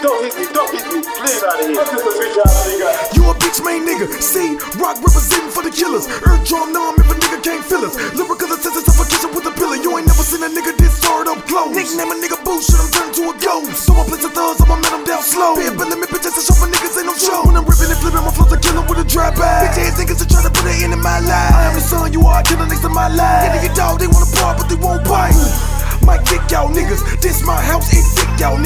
Don't hit me, please out of here. You a bitch made nigga. See, rock representing for the killers. Earth drum numb if a nigga can't feel us. Lyrical assistance suffocation with a pillar. You ain't never seen a nigga this hard up close. Nickname a nigga boo, shit, I'm turning to a ghost. So I place the thugs, I'ma man them down slow. Be a limit bitches to show for niggas ain't no show. When I'm ripping and flipping, my flows are killing with a dry bag. Bitch ass niggas are trying to put it in my life. I am the son, you are a killer next to my life. Yeah, nigga dog, they wanna part, but they won't bite. Might kick y'all niggas, this my house, ain't sick y'all niggas.